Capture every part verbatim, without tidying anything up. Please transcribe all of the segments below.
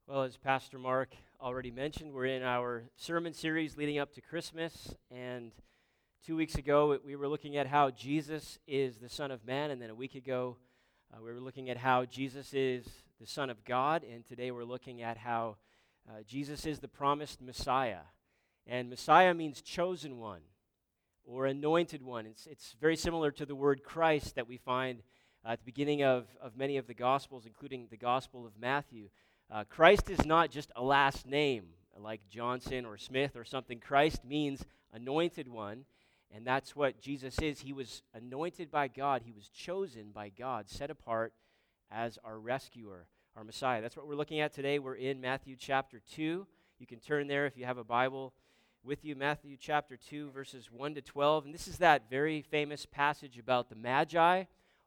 Well, as Pastor Mark already mentioned, we're in our sermon series leading up to Christmas, and two weeks ago we were looking at how Jesus is the Son of Man, and then a week ago uh, we were looking at how Jesus is the Son of God, and today we're looking at how uh, Jesus is the promised Messiah. And Messiah means chosen one or anointed one. It's, it's very similar to the word Christ that we find uh, at the beginning of, of many of the Gospels, including the Gospel of Matthew. Uh, Christ is not just a last name like Johnson or Smith or something. Christ means anointed one, and that's what Jesus is. He was anointed by God. He was chosen by God, set apart as our rescuer, our Messiah. That's what we're looking at today. We're in Matthew chapter two. You can turn there if you have a Bible with you. Matthew chapter two, verses one to twelve. And this is that very famous passage about the Magi,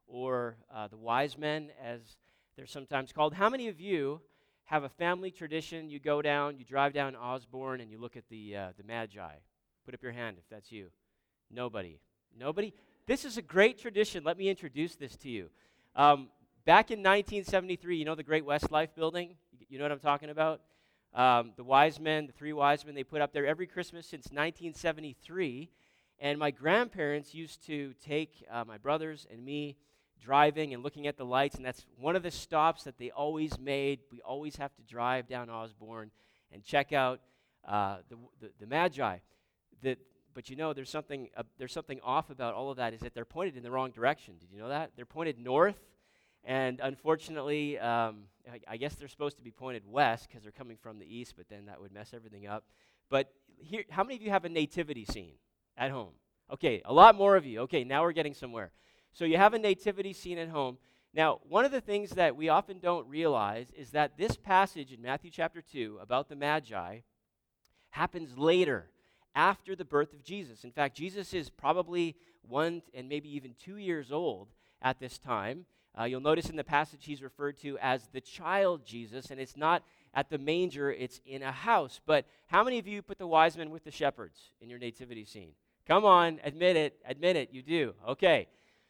or uh, the wise men, as they're sometimes called. How many of you have a family tradition? You go down, you drive down Osborne, and you look at the uh, the Magi? Put up your hand if that's you. Nobody. Nobody? This is a great tradition. Let me introduce this to you. Um, back in nineteen seventy-three, you know the Great Westlife Building? You know what I'm talking about? Um, the wise men, the three wise men, they put up there every Christmas since nineteen seventy-three. And my grandparents used to take uh, my brothers and me driving and looking at the lights, and that's one of the stops that they always made. We always have to drive down Osborne and check out uh, the, the the Magi. The, but you know, there's something uh, there's something off about all of that. Is that they're pointed in the wrong direction? Did you know that? They're pointed north, and unfortunately, um, I, I guess they're supposed to be pointed west because they're coming from the east. But then that would mess everything up. But here, how many of you have a nativity scene at home? Okay, a lot more of you. Okay, now we're getting somewhere. So you have a nativity scene at home. Now, one of the things that we often don't realize is that this passage in Matthew chapter two about the Magi happens later, after the birth of Jesus. In fact, Jesus is probably one and maybe even two years old at this time. Uh, you'll notice in the passage he's referred to as the child Jesus, and it's not at the manger, it's in a house. But how many of you put the wise men with the shepherds in your nativity scene? Come on, admit it, admit it, you do. Okay.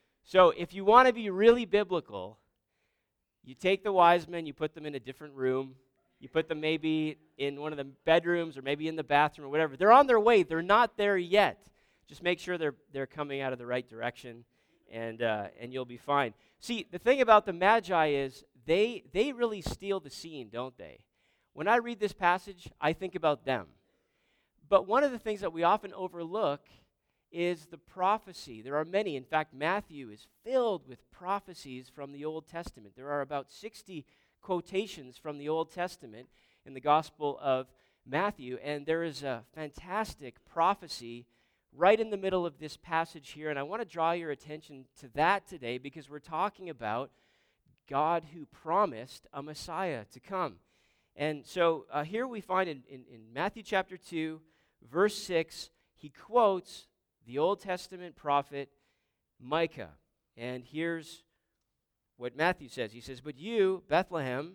So if you want to be really biblical, you take the wise men, you put them in a different room, you put them maybe in one of the bedrooms or maybe in the bathroom or whatever. They're on their way. They're not there yet. Just make sure they're they're coming out of the right direction, and uh, and you'll be fine. See, the thing about the Magi is they they really steal the scene, don't they? When I read this passage, I think about them. But one of the things that we often overlook is the prophecy. There are many. In fact, Matthew is filled with prophecies from the Old Testament. There are about sixty quotations from the Old Testament in the Gospel of Matthew, and there is a fantastic prophecy right in the middle of this passage here, and I want to draw your attention to that today because we're talking about God who promised a Messiah to come. And so uh, here we find in, in, in Matthew chapter two, verse six, he quotes the Old Testament prophet Micah. And here's what Matthew says. He says, "But you, Bethlehem,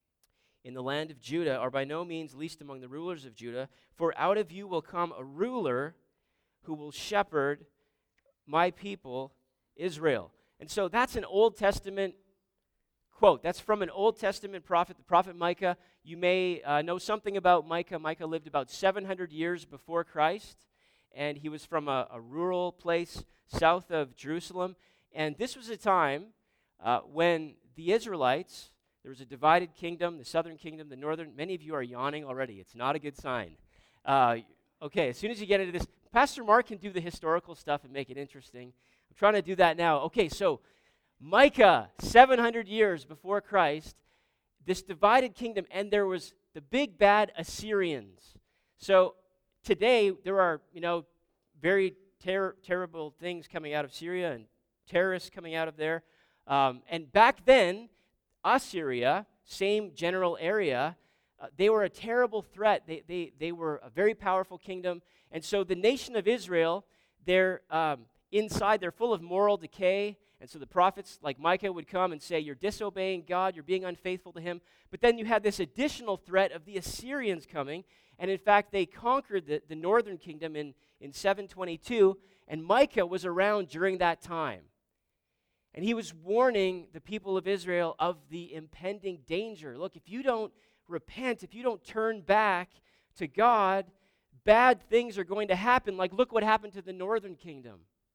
in the land of Judah, are by no means least among the rulers of Judah, for out of you will come a ruler who will shepherd my people, Israel." And so that's an Old Testament quote. That's from an Old Testament prophet, the prophet Micah. You may uh, know something about Micah. Micah lived about seven hundred years before Christ, and he was from a, a rural place south of Jerusalem. And this was a time uh, when the Israelites, there was a divided kingdom, the southern kingdom, the northern. Many of you are yawning already. It's not a good sign. Uh, okay, as soon as you get into this, Pastor Mark can do the historical stuff and make it interesting. I'm trying to do that now. Okay, so Micah, seven hundred years before Christ, this divided kingdom, and there was the big bad Assyrians. So today, there are, you know, very ter- terrible things coming out of Syria and terrorists coming out of there. Um, and back then, Assyria, same general area, uh, they were a terrible threat. They, they, they were a very powerful kingdom. And so the nation of Israel, they're um, inside, they're full of moral decay. And so the prophets like Micah would come and say, you're disobeying God, you're being unfaithful to him. But then you had this additional threat of the Assyrians coming. And in fact, they conquered the, the northern kingdom in, in seven twenty-two, and Micah was around during that time. And he was warning the people of Israel of the impending danger. Look, if you don't repent, if you don't turn back to God, bad things are going to happen. Like, look what happened to the northern kingdom.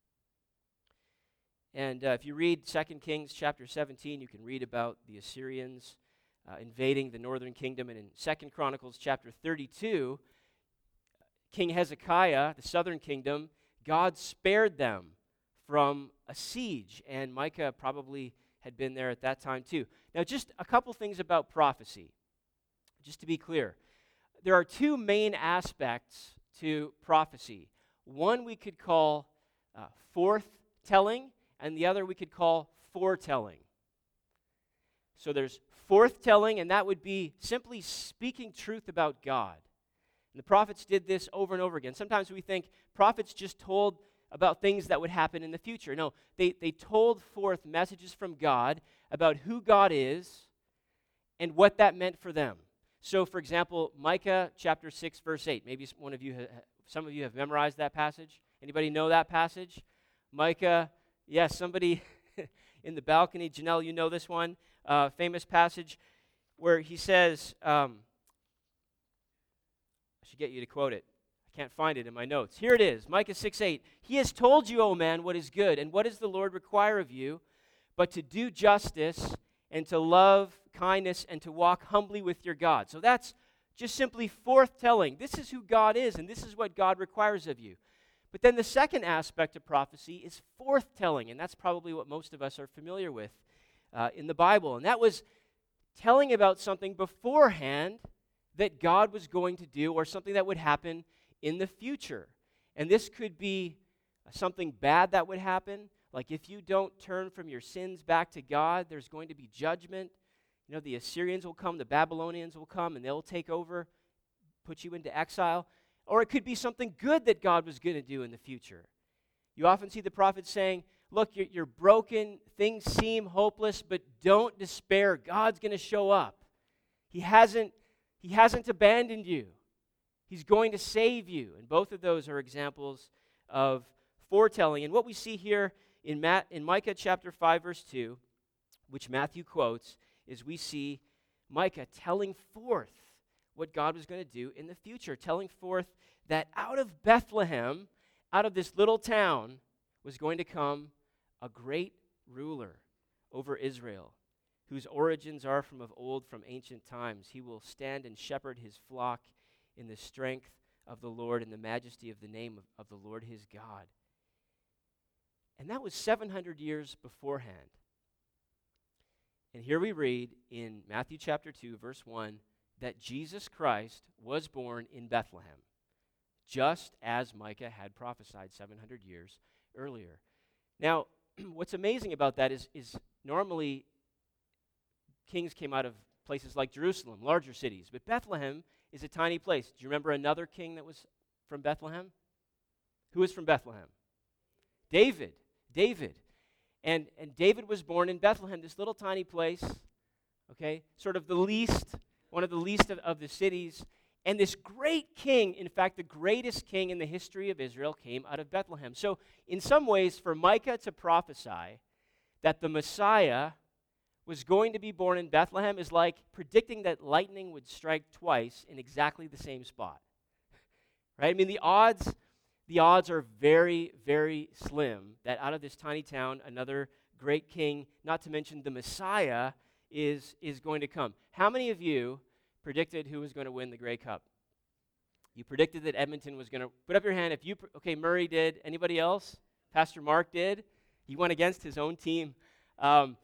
And uh, if you read Second Kings chapter seventeen, you can read about the Assyrians uh, invading the northern kingdom. And in Second Chronicles chapter thirty-two, King Hezekiah, the southern kingdom, God spared them from a siege. And Micah probably had been there at that time too. Now, just a couple things about prophecy, just to be clear. There are two main aspects to prophecy. One we could call uh, forthtelling, and the other we could call foretelling. So there's forthtelling, and that would be simply speaking truth about God. And the prophets did this over and over again. Sometimes we think prophets just told about things that would happen in the future. No, they, they told forth messages from God about who God is and what that meant for them. So, for example, Micah chapter six, verse eight. Maybe one of you, ha- some of you have memorized that passage. Anybody know that passage? Micah, yes, somebody in the balcony. Janelle, you know this one. Uh, famous passage where he says, um, I should get you to quote it. I can't find it in my notes. Here it is, Micah six eight. He has told you, O man, what is good, and what does the Lord require of you, but to do justice and to love kindness and to walk humbly with your God. So that's just simply forthtelling. This is who God is, and this is what God requires of you. But then the second aspect of prophecy is forthtelling, and that's probably what most of us are familiar with uh, in the Bible. And that was telling about something beforehand that God was going to do, or something that would happen in the future. And this could be something bad that would happen. Like if you don't turn from your sins back to God, there's going to be judgment. You know, the Assyrians will come, the Babylonians will come, and they'll take over, put you into exile. Or it could be something good that God was going to do in the future. You often see the prophets saying, look, you're, you're broken, things seem hopeless, but don't despair. God's going to show up. He hasn't, he hasn't abandoned you. He's going to save you. And both of those are examples of foretelling. And what we see here in, Ma- in Micah chapter five, verse two, which Matthew quotes, is we see Micah telling forth what God was going to do in the future, telling forth that out of Bethlehem, out of this little town, was going to come a great ruler over Israel, whose origins are from of old, from ancient times. He will stand and shepherd his flock in the strength of the Lord and the majesty of the name of, of the Lord his God. And that was seven hundred years beforehand. And here we read in Matthew chapter two, verse one, that Jesus Christ was born in Bethlehem, just as Micah had prophesied seven hundred years earlier. Now, what's amazing about that is, is normally kings came out of places like Jerusalem, larger cities, but Bethlehem is a tiny place. Do you remember another king that was from Bethlehem? Who was from Bethlehem? David. David. And, and David was born in Bethlehem, this little tiny place, okay, sort of the least, one of the least of, of the cities. And this great king, in fact, the greatest king in the history of Israel, came out of Bethlehem. So in some ways, for Micah to prophesy that the Messiah was going to be born in Bethlehem is like predicting that lightning would strike twice in exactly the same spot. Right? I mean, the odds, the odds are very, very slim that out of this tiny town, another great king, not to mention the Messiah, is, is going to come. How many of you predicted who was going to win the Grey Cup? You predicted that Edmonton was going to... Put up your hand if you... Okay, Murray did. Anybody else? Pastor Mark did. He went against his own team. Um,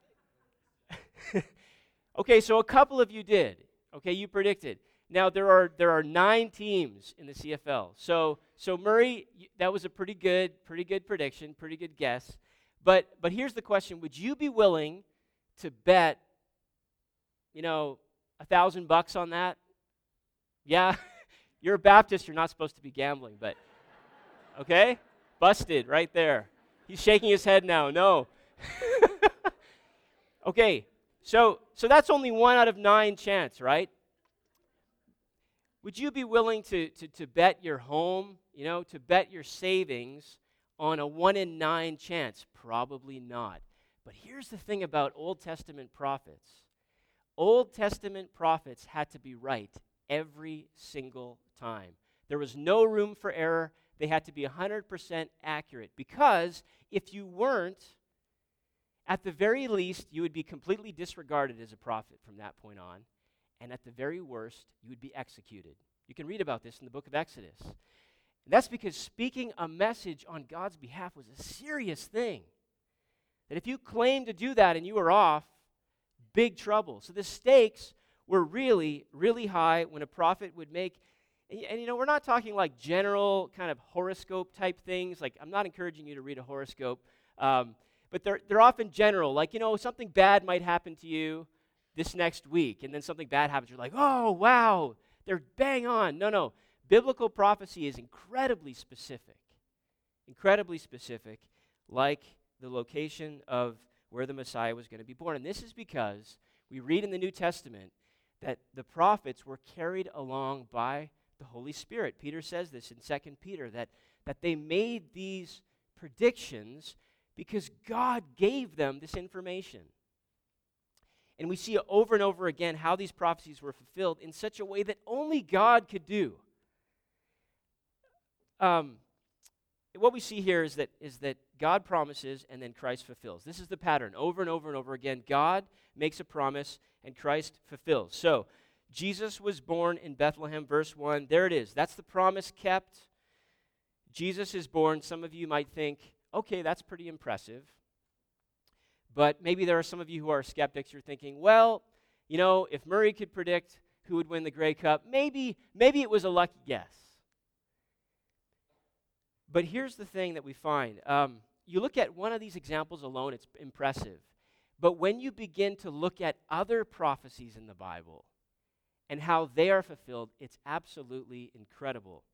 okay, so a couple of you did. Okay, you predicted. Now, there are there are nine teams in the C F L. So, so Murray, that was a pretty good, pretty good prediction, pretty good guess. But, but here's the question. Would you be willing to bet, you know, a thousand bucks on that? Yeah? You're a Baptist, you're not supposed to be gambling, but, okay? Busted right there. He's shaking his head now. No. Okay, so so that's only one out of nine chance, right? Would you be willing to, to, to bet your home, you know, to bet your savings on a one in nine chance? Probably not. But here's the thing about Old Testament prophets. Old Testament prophets had to be right every single time. There was no room for error. They had to be one hundred percent accurate, because if you weren't, at the very least, you would be completely disregarded as a prophet from that point on, and at the very worst, you would be executed. You can read about this in the book of Exodus. And that's because speaking a message on God's behalf was a serious thing. That if you claimed to do that and you were off, big trouble. So the stakes were really, really high when a prophet would make, and, and you know, we're not talking like general kind of horoscope type things. Like, I'm not encouraging you to read a horoscope, um, but they're, they're often general. Like, you know, something bad might happen to you this next week, and then something bad happens. You're like, oh, wow, they're bang on. No, no. Biblical prophecy is incredibly specific, incredibly specific, like the location of where the Messiah was going to be born. And this is because we read in the New Testament that the prophets were carried along by the Holy Spirit. Peter says this in Second Peter, that, that they made these predictions because God gave them this information. And we see over and over again how these prophecies were fulfilled in such a way that only God could do. Um, what we see here is that is that God promises and then Christ fulfills. This is the pattern over and over and over again. God makes a promise and Christ fulfills. So, Jesus was born in Bethlehem, verse one. There it is. That's the promise kept. Jesus is born. Some of you might think, okay, that's pretty impressive. But maybe there are some of you who are skeptics. You're thinking, well, you know, if Murray could predict who would win the Grey Cup, maybe, maybe it was a lucky guess. But here's the thing that we find. Um, you look at one of these examples alone, it's impressive. But when you begin to look at other prophecies in the Bible and how they are fulfilled, it's absolutely incredible.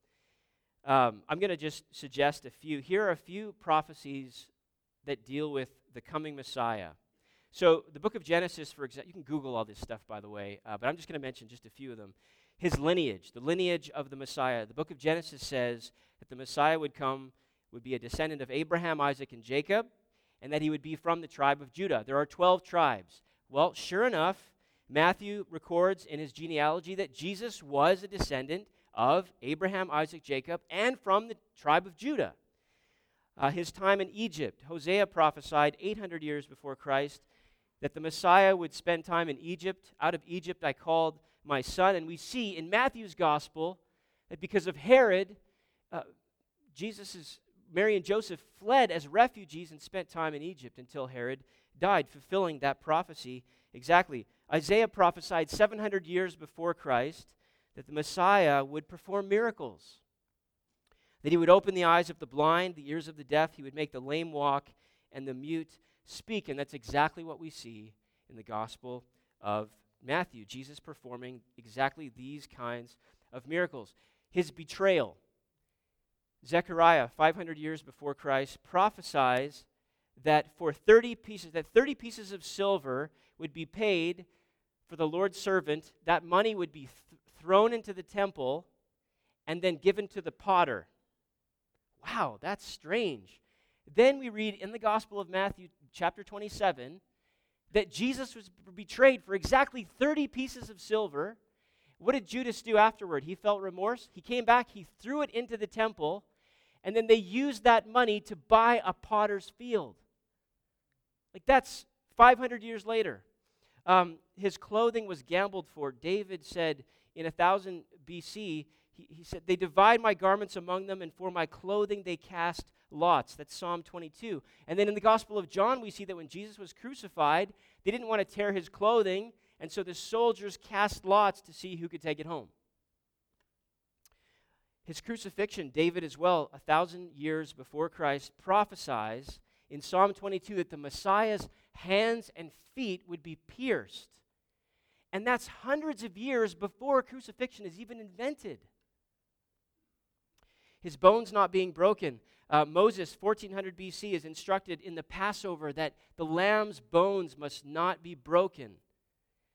Um, I'm going to just suggest a few. Here are a few prophecies that deal with the coming Messiah. So the book of Genesis, for example, you can Google all this stuff, by the way, uh, but I'm just going to mention just a few of them. His lineage, the lineage of the Messiah. The book of Genesis says that the Messiah would come, would be a descendant of Abraham, Isaac, and Jacob, and that he would be from the tribe of Judah. There are twelve tribes. Well, sure enough, Matthew records in his genealogy that Jesus was a descendant of Abraham, Isaac, Jacob, and from the tribe of Judah. Uh, his time in Egypt, Hosea prophesied eight hundred years before Christ that the Messiah would spend time in Egypt. Out of Egypt I called my son. And we see in Matthew's gospel that because of Herod, uh, Jesus' Mary and Joseph fled as refugees and spent time in Egypt until Herod died, fulfilling that prophecy exactly. Isaiah prophesied seven hundred years before Christ that the Messiah would perform miracles, that he would open the eyes of the blind, the ears of the deaf, he would make the lame walk, and the mute speak. And that's exactly what we see in the Gospel of Matthew, Jesus performing exactly these kinds of miracles. His betrayal. Zechariah, five hundred years before Christ, prophesies that for thirty pieces, that thirty pieces of silver would be paid for the Lord's servant. That money would be th- thrown into the temple and then given to the potter. Wow, that's strange. Then we read in the Gospel of Matthew, chapter twenty-seven, that Jesus was betrayed for exactly thirty pieces of silver. What did Judas do afterward? He felt remorse. He came back, he threw it into the temple, and then they used that money to buy a potter's field. Like, that's five hundred years later. Um, his clothing was gambled for. David said in one thousand B C, he, he said, they divide my garments among them, and for my clothing they cast lots. That's Psalm twenty-two. And then in the Gospel of John, we see that when Jesus was crucified, they didn't want to tear his clothing, and so the soldiers cast lots to see who could take it home. His crucifixion, David as well, a thousand years before Christ, prophesies in Psalm twenty-two that the Messiah's hands and feet would be pierced. And that's hundreds of years before crucifixion is even invented. His bones not being broken. Uh, Moses, fourteen hundred B C, is instructed in the Passover that the lamb's bones must not be broken.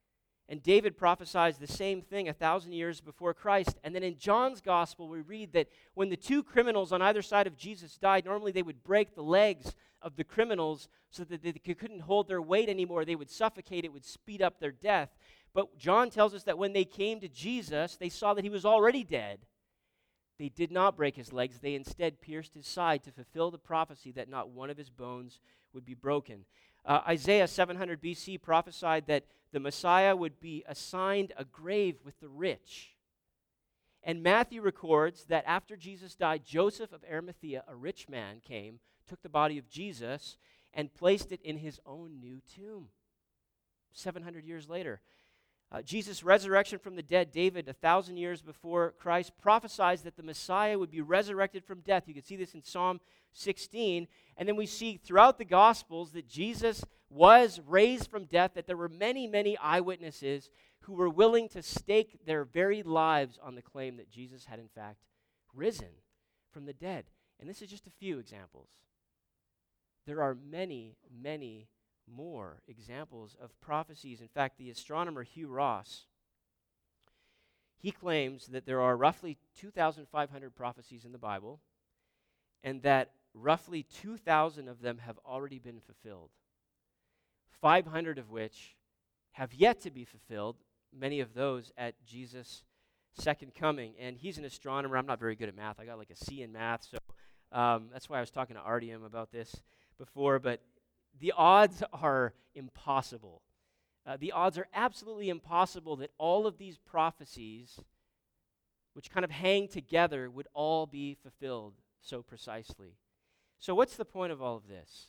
And David prophesies the same thing a thousand years before Christ. And then in John's gospel, we read that when the two criminals on either side of Jesus died, normally they would break the legs of the criminals so that they couldn't hold their weight anymore. They would suffocate. It would speed up their death. But John tells us that when they came to Jesus, they saw that he was already dead. They did not break his legs. They instead pierced his side to fulfill the prophecy that not one of his bones would be broken. Uh, Isaiah seven hundred B C prophesied that the Messiah would be assigned a grave with the rich. And Matthew records that after Jesus died, Joseph of Arimathea, a rich man, came, took the body of Jesus, and placed it in his own new tomb. seven hundred years later. Uh, Jesus' resurrection from the dead, David, a thousand years before Christ, prophesies that the Messiah would be resurrected from death. You can see this in Psalm sixteen. And then we see throughout the Gospels that Jesus was raised from death, that there were many, many eyewitnesses who were willing to stake their very lives on the claim that Jesus had in fact risen from the dead. And this is just a few examples. There are many, many more examples of prophecies. In fact, the astronomer Hugh Ross, he claims that there are roughly two thousand five hundred prophecies in the Bible, and that roughly two thousand of them have already been fulfilled, five hundred of which have yet to be fulfilled, many of those at Jesus' second coming. And he's an astronomer. I'm not very good at math. I got like a C in math, so um, that's why I was talking to Artyom about this before, but the odds are impossible. Uh, the odds are absolutely impossible that all of these prophecies, which kind of hang together, would all be fulfilled so precisely. So what's the point of all of this?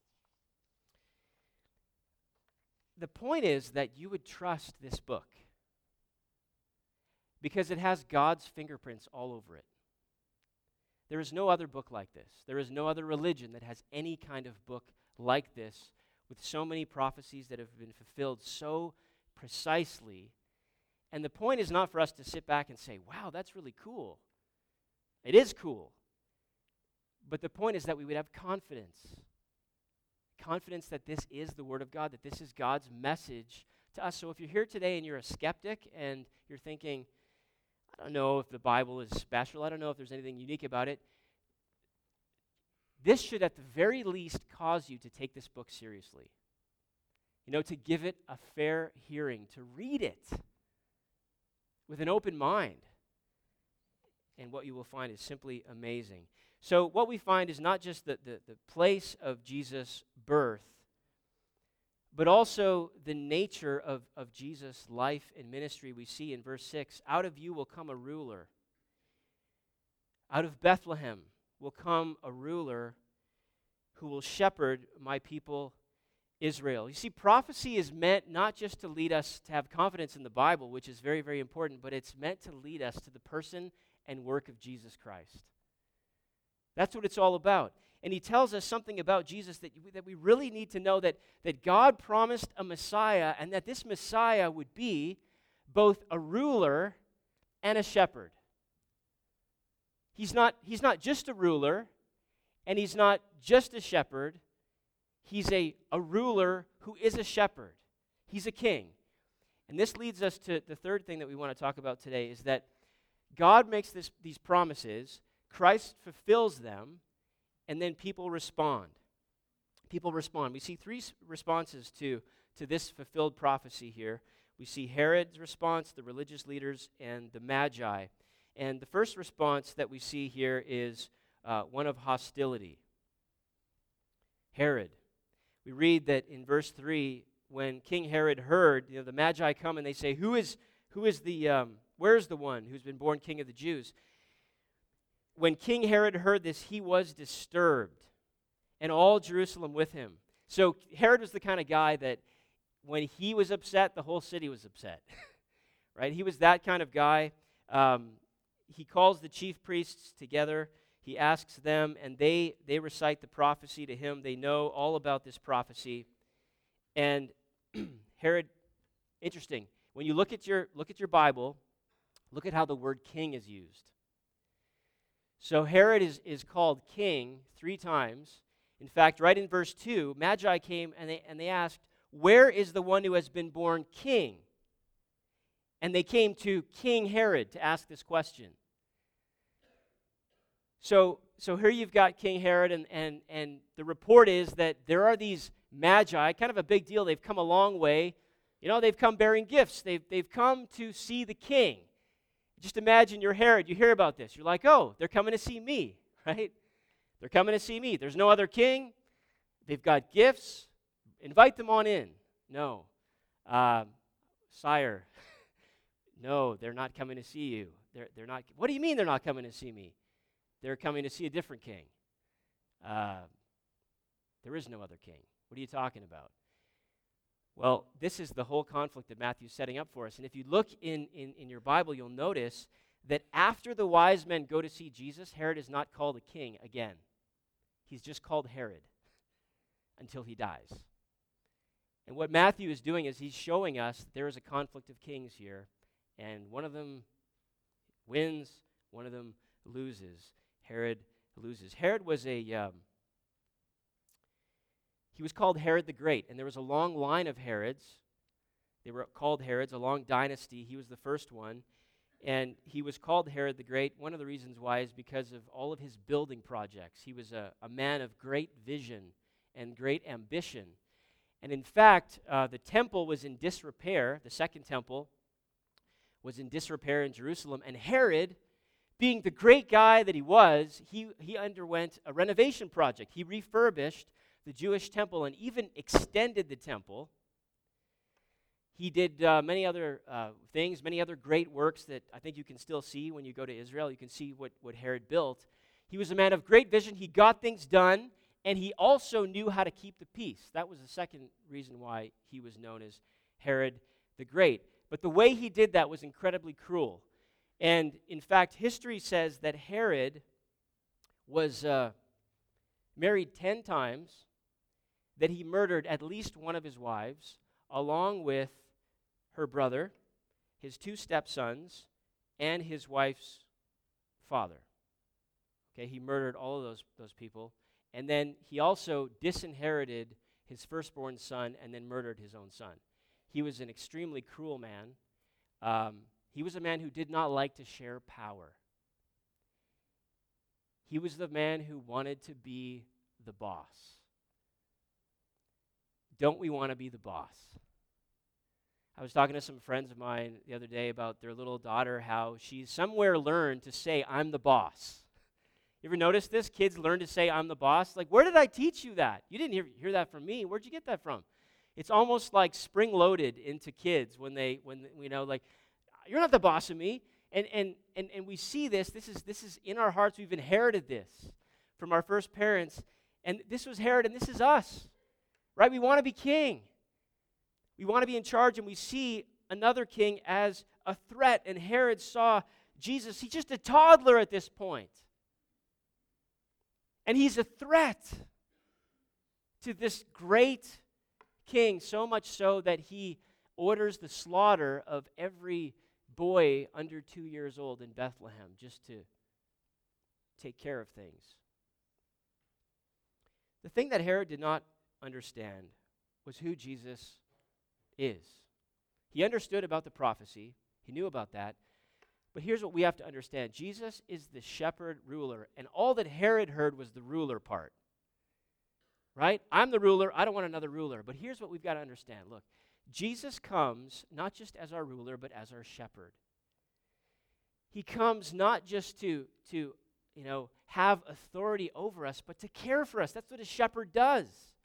The point is that you would trust this book because it has God's fingerprints all over it. There is no other book like this. There is no other religion that has any kind of book like this, with so many prophecies that have been fulfilled so precisely. And the point is not for us to sit back and say, wow, that's really cool. It is cool. But the point is that we would have confidence. Confidence that this is the Word of God, that this is God's message to us. So if you're here today and you're a skeptic and you're thinking, I don't know if the Bible is special, I don't know if there's anything unique about it, this should at the very least cause you to take this book seriously. You know, to give it a fair hearing, to read it with an open mind. And what you will find is simply amazing. So what we find is not just the, the, the place of Jesus' birth, but also the nature of, of Jesus' life and ministry. We see in verse six, out of you will come a ruler. Out of Bethlehem will come a ruler who will shepherd my people Israel. You see, prophecy is meant not just to lead us to have confidence in the Bible, which is very, very important, but it's meant to lead us to the person and work of Jesus Christ. That's what it's all about. And he tells us something about Jesus that, that we really need to know, that, that God promised a Messiah, and that this Messiah would be both a ruler and a shepherd. He's not, he's not just a ruler, and he's not just a shepherd. He's a, a ruler who is a shepherd. He's a king. And this leads us to the third thing that we want to talk about today, is that God makes this, these promises, Christ fulfills them, and then people respond. People respond. We see three s- responses to, to this fulfilled prophecy here. We see Herod's response, the religious leaders, and the Magi. And the first response that we see here is uh, one of hostility. Herod. We read that in verse three, when King Herod heard, you know, the Magi come and they say, "Who is who is the um, where's the one who's been born King of the Jews?" When King Herod heard this, he was disturbed, and all Jerusalem with him. So Herod was the kind of guy that when he was upset, the whole city was upset. Right? He was that kind of guy. Um, he calls the chief priests together. He asks them, and they, they recite the prophecy to him. They know all about this prophecy. And Herod, interesting, when you look at your look at your Bible, look at how the word king is used. So Herod is, is called king three times. In fact, right in verse two, Magi came and they and they asked, "Where is the one who has been born king And they came to King Herod to ask this question. So, so here you've got King Herod, and, and, and the report is that there are these magi, kind of a big deal. They've come a long way. You know, they've come bearing gifts. They've, they've come to see the king. Just imagine you're Herod. You hear about this. You're like, oh, they're coming to see me, right? They're coming to see me. There's no other king. They've got gifts. Invite them on in. No. Uh, sire, no, they're not coming to see you. They're, they're not. What do you mean they're not coming to see me? They're coming to see a different king. Uh, there is no other king. What are you talking about? Well, this is the whole conflict that Matthew's setting up for us. And if you look in, in, in your Bible, you'll notice that after the wise men go to see Jesus, Herod is not called a king again. He's just called Herod until he dies. And what Matthew is doing is he's showing us that there is a conflict of kings here, and one of them wins, one of them loses. Herod loses. Herod was a, um, he was called Herod the Great, and there was a long line of Herods. They were called Herods, a long dynasty. He was the first one, and he was called Herod the Great. One of the reasons why is because of all of his building projects. He was a, a man of great vision and great ambition. And in fact, uh, the temple was in disrepair. The second temple was in disrepair in Jerusalem, and Herod, being the great guy that he was, he, he underwent a renovation project. He refurbished the Jewish temple and even extended the temple. He did uh, many other uh, things, many other great works that I think you can still see when you go to Israel. You can see what, what Herod built. He was a man of great vision. He got things done, and he also knew how to keep the peace. That was the second reason why he was known as Herod the Great. But the way he did that was incredibly cruel. And in fact, history says that Herod was uh, married ten times, that he murdered at least one of his wives, along with her brother, his two stepsons, and his wife's father. Okay, he murdered all of those, those people. And then he also disinherited his firstborn son and then murdered his own son. He was an extremely cruel man. Um, he was a man who did not like to share power. He was the man who wanted to be the boss. Don't we want to be the boss? I was talking to some friends of mine the other day about their little daughter, how she's somewhere learned to say, I'm the boss. You ever notice this? Kids learn to say, I'm the boss. Like, where did I teach you that? You didn't hear, hear that from me. Where'd you get that from? It's almost like spring-loaded into kids when they, when you know, like, you're not the boss of me. And and and and we see this. This is this is in our hearts. We've inherited this from our first parents. And this was Herod, and this is us. Right? We want to be king. We want to be in charge, and we see another king as a threat. And Herod saw Jesus. He's just a toddler at this point. And he's a threat to this great king, so much so that he orders the slaughter of every boy under two years old in Bethlehem just to take care of things. The thing that Herod did not understand was who Jesus is. He understood about the prophecy. He knew about that. But here's what we have to understand. Jesus is the shepherd ruler, and all that Herod heard was the ruler part. Right? I'm the ruler. I don't want another ruler. But here's what we've got to understand. Look, Jesus comes not just as our ruler, but as our shepherd. He comes not just to, to you know, have authority over us, but to care for us. That's what a shepherd does.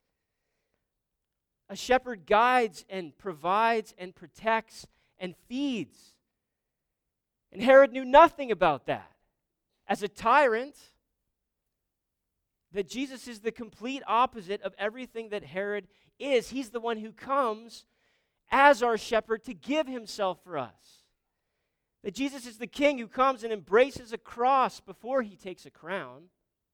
A shepherd guides and provides and protects and feeds. And Herod knew nothing about that. As a tyrant, that Jesus is the complete opposite of everything that Herod is. He's the one who comes as our shepherd to give himself for us. That Jesus is the king who comes and embraces a cross before he takes a crown.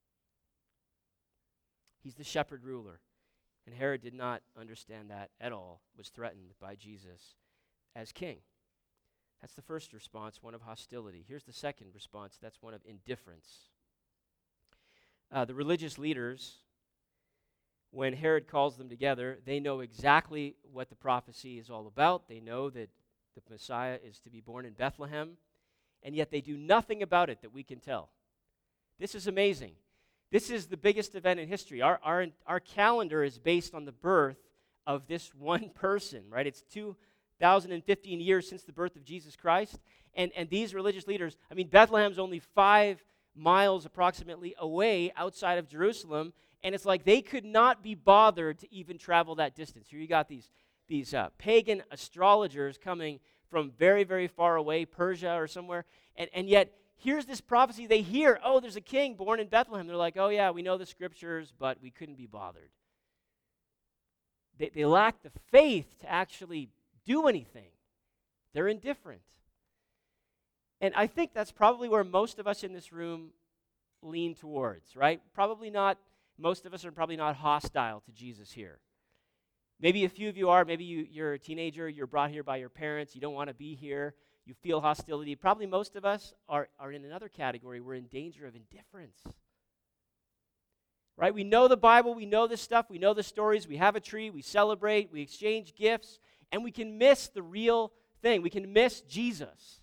He's the shepherd ruler. And Herod did not understand that at all, was threatened by Jesus as king. That's the first response, one of hostility. Here's the second response, that's one of indifference. Uh, the religious leaders, when Herod calls them together, they know exactly what the prophecy is all about. They know that the Messiah is to be born in Bethlehem, and yet they do nothing about it that we can tell. This is amazing. This is the biggest event in history. Our, our, our calendar is based on the birth of this one person, right? It's two thousand fifteen years since the birth of Jesus Christ, and, and these religious leaders, I mean, Bethlehem's only five miles approximately away outside of Jerusalem, and it's like they could not be bothered to even travel that distance. Here you got these, these uh, pagan astrologers coming from very, very far away, Persia or somewhere, and, and yet here's this prophecy they hear, oh, there's a king born in Bethlehem. They're like, oh yeah, we know the scriptures, but we couldn't be bothered. They, they lack the faith to actually do anything. They're indifferent. And I think that's probably where most of us in this room lean towards, right? Probably not, most of us are probably not hostile to Jesus here. Maybe a few of you are. Maybe you, you're a teenager, you're brought here by your parents, you don't want to be here, you feel hostility. Probably most of us are, are in another category. We're in danger of indifference. Right? We know the Bible, we know this stuff, we know the stories, we have a tree, we celebrate, we exchange gifts, and we can miss the real thing. We can miss Jesus.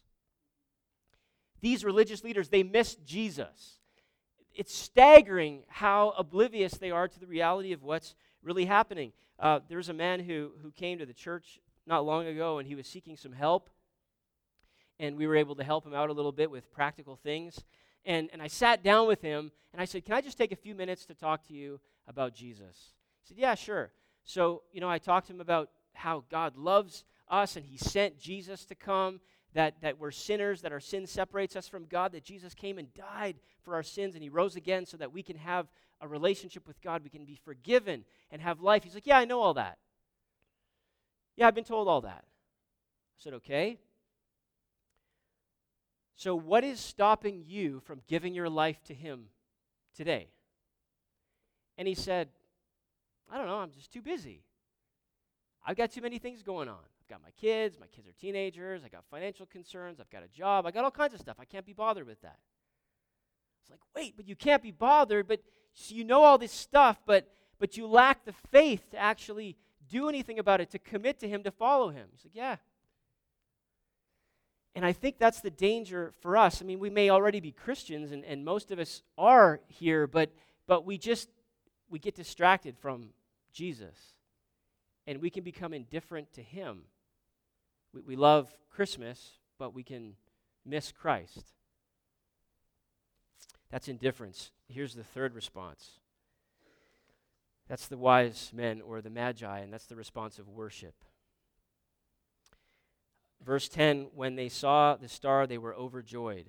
These religious leaders, they miss Jesus. It's staggering how oblivious they are to the reality of what's really happening. Uh, there's a man who, who came to the church not long ago, and he was seeking some help, and we were able to help him out a little bit with practical things. And, and I sat down with him, and I said, can I just take a few minutes to talk to you about Jesus? He said, yeah, sure. So, you know, I talked to him about how God loves us, and he sent Jesus to come, that, that we're sinners, that our sin separates us from God, that Jesus came and died for our sins, and he rose again so that we can have a relationship with God, we can be forgiven and have life. He's like, yeah, I know all that. Yeah, I've been told all that. I said, okay. So what is stopping you from giving your life to him today? And he said, I don't know, I'm just too busy. I've got too many things going on. I've got my kids, my kids are teenagers, I got financial concerns, I've got a job, I got all kinds of stuff. I can't be bothered with that. It's like, wait, but you can't be bothered, but so you know all this stuff, but but you lack the faith to actually do anything about it, to commit to him, to follow him. He's like, yeah. And I think that's the danger for us. I mean, we may already be Christians, and, and most of us are here, but but we just, we get distracted from Jesus, and we can become indifferent to him. We, we love Christmas, but we can miss Christ. That's indifference. Here's the third response. That's the wise men, or the magi, and that's the response of worship. Verse ten, when they saw the star, they were overjoyed.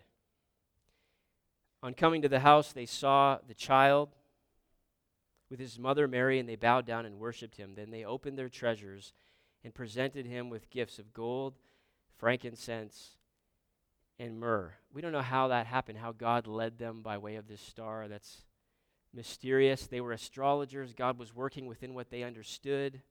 On coming to the house, they saw the child with his mother Mary, and they bowed down and worshipped him. Then they opened their treasures and presented him with gifts of gold, frankincense, and myrrh. We don't know how that happened, how God led them by way of this star. That's mysterious. They were astrologers. God was working within what they understood.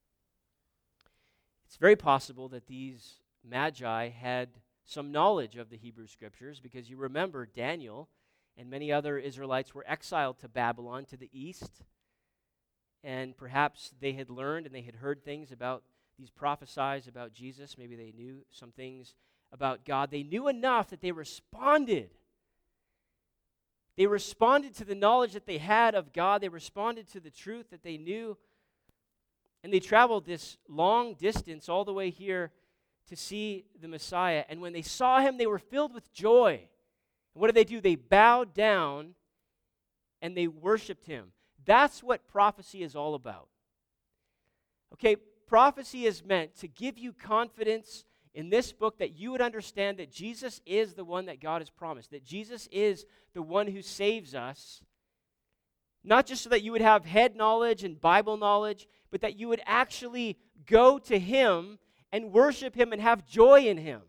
It's very possible that these magi had some knowledge of the Hebrew Scriptures, because you remember Daniel and many other Israelites were exiled to Babylon to the east, and perhaps they had learned and they had heard things about these prophesies about Jesus. Maybe they knew some things about God. They knew enough that they responded. They responded to the knowledge that they had of God. They responded to the truth that they knew. And they traveled this long distance all the way here to see the Messiah. And when they saw him, they were filled with joy. And what did they do? They bowed down and they worshiped him. That's what prophecy is all about. Okay, prophecy is meant to give you confidence in this book that you would understand that Jesus is the one that God has promised, that Jesus is the one who saves us, not just so that you would have head knowledge and Bible knowledge, but that you would actually go to him and worship him and have joy in him.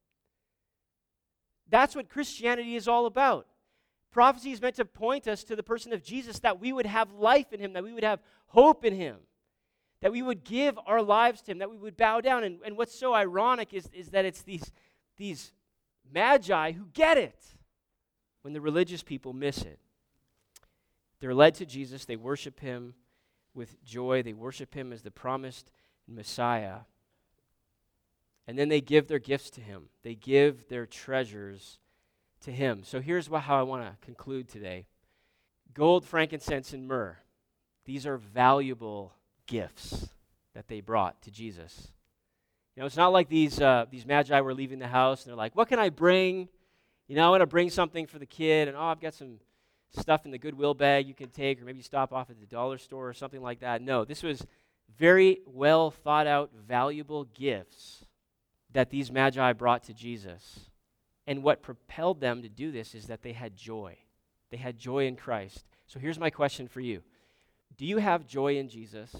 That's what Christianity is all about. Prophecy is meant to point us to the person of Jesus, that we would have life in him, that we would have hope in him, that we would give our lives to him, that we would bow down. And, and what's so ironic is, is that it's these, these magi who get it when the religious people miss it. They're led to Jesus. They worship him with joy. They worship him as the promised Messiah. And then they give their gifts to him. They give their treasures to him. So here's what, how I want to conclude today. Gold, frankincense, and myrrh. These are valuable gifts that they brought to Jesus. You know, it's not like these uh, these magi were leaving the house and they're like, what can I bring? You know, I want to bring something for the kid, and oh, I've got some stuff in the Goodwill bag you can take, or maybe stop off at the dollar store or something like that. No, this was very well thought out, valuable gifts that these magi brought to Jesus. And what propelled them to do this is that they had joy. They had joy in Christ. So here's my question for you. Do you have joy in Jesus?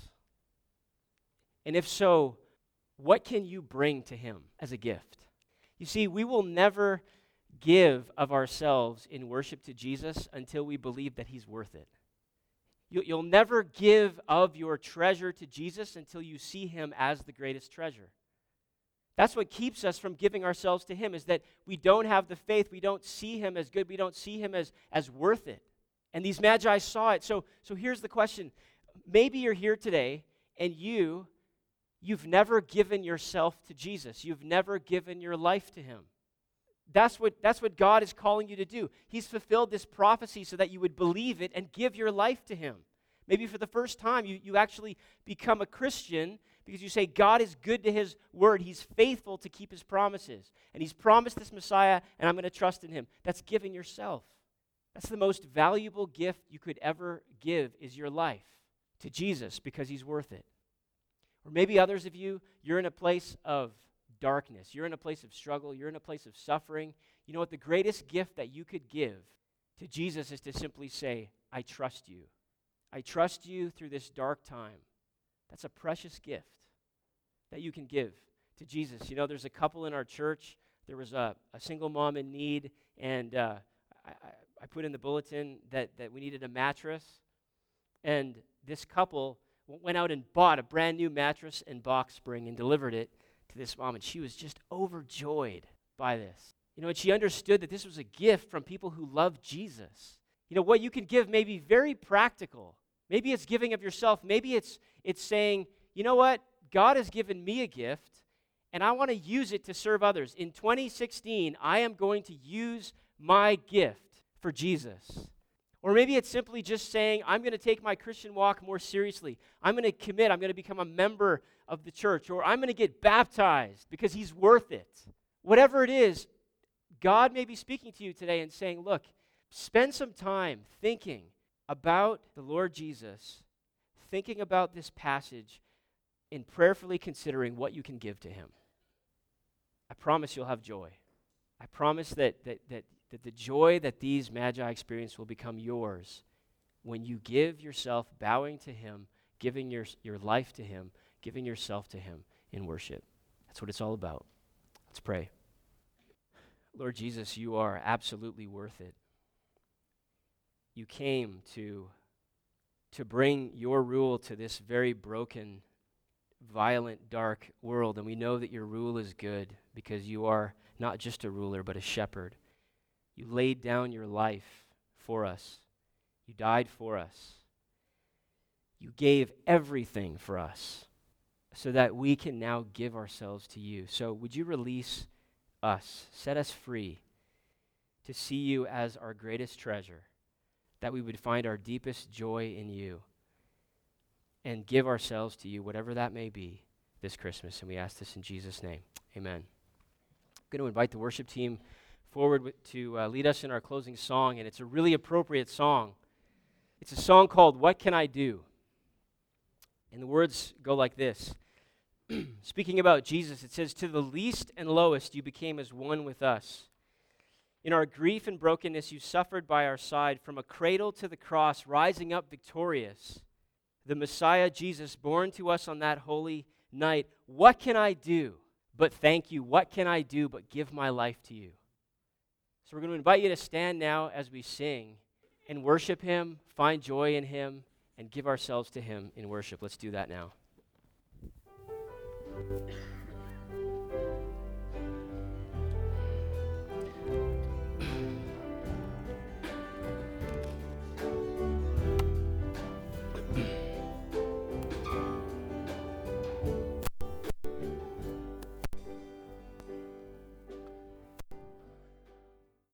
And if so, what can you bring to him as a gift? You see, we will never give of ourselves in worship to Jesus until we believe that he's worth it. You, you'll never give of your treasure to Jesus until you see him as the greatest treasure. That's what keeps us from giving ourselves to him, is that we don't have the faith. We don't see him as good. We don't see him as, as worth it. And these magi saw it. So, so here's the question. Maybe you're here today and you, you've never given yourself to Jesus. You've never given your life to him. That's what, that's what God is calling you to do. He's fulfilled this prophecy so that you would believe it and give your life to him. Maybe for the first time you, you actually become a Christian because you say God is good to his word. He's faithful to keep his promises. And he's promised this Messiah, and I'm going to trust in him. That's giving yourself. That's the most valuable gift you could ever give, is your life to Jesus, because he's worth it. Or maybe others of you, you're in a place of darkness. You're in a place of struggle. You're in a place of suffering. You know what? The greatest gift that you could give to Jesus is to simply say, I trust you. I trust you through this dark time. That's a precious gift that you can give to Jesus. You know, there's a couple in our church. There was a, a single mom in need, and uh, I, I put in the bulletin that, that we needed a mattress. And this couple went out and bought a brand new mattress and box spring and delivered it to this mom, and she was just overjoyed by this. You know, and she understood that this was a gift from people who love Jesus. You know, what you can give may be very practical. Maybe it's giving of yourself. Maybe it's it's saying, you know what? God has given me a gift, and I want to use it to serve others. In twenty sixteen, I am going to use my gift for Jesus. Or maybe it's simply just saying, I'm going to take my Christian walk more seriously. I'm going to commit. I'm going to become a member of the church. Or I'm going to get baptized because he's worth it. Whatever it is, God may be speaking to you today and saying, look, spend some time thinking about the Lord Jesus, thinking about this passage, and prayerfully considering what you can give to him. I promise you'll have joy. I promise that that that that the joy that these magi experience will become yours when you give yourself, bowing to him, giving your, your life to him, giving yourself to him in worship. That's what it's all about. Let's pray. Lord Jesus, you are absolutely worth it. You came to, to bring your rule to this very broken, violent, dark world, and we know that your rule is good because you are not just a ruler, but a shepherd. You laid down your life for us. You died for us. You gave everything for us so that we can now give ourselves to you. So would you release us, set us free to see you as our greatest treasure, that we would find our deepest joy in you and give ourselves to you, whatever that may be, this Christmas. And we ask this in Jesus' name. Amen. I'm going to invite the worship team forward with, to uh, lead us in our closing song, and it's a really appropriate song. It's a song called What Can I Do? And the words go like this. Speaking about Jesus, it says, to the least and lowest you became as one with us. In our grief and brokenness you suffered by our side, from a cradle to the cross, rising up victorious. The Messiah Jesus, born to us on that holy night. What can I do but thank you? What can I do but give my life to you? So we're going to invite you to stand now as we sing and worship him, find joy in him, and give ourselves to him in worship. Let's do that now.